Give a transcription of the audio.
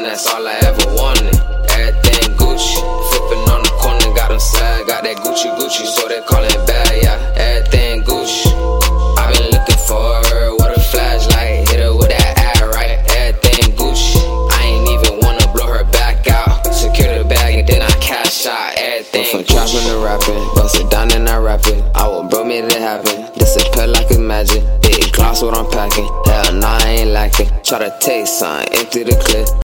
sign, that's all I ever wanted. Everything Gucci, flipping on the corner, got them swag, got that Gucci, so they call it bad, yeah. Everything Gucci. I've been looking for her with a flashlight, hit her with that ad right. Everything Gucci. I ain't even wanna blow her back out. Secure the bag and then I cash out. Everything from trapping to rapping, bust it down and I rap it. I will bro made it happen. Disappear like a magic. Big gloss what I'm packing. Hell nah, I ain't lacking. Try to take some, empty the clip.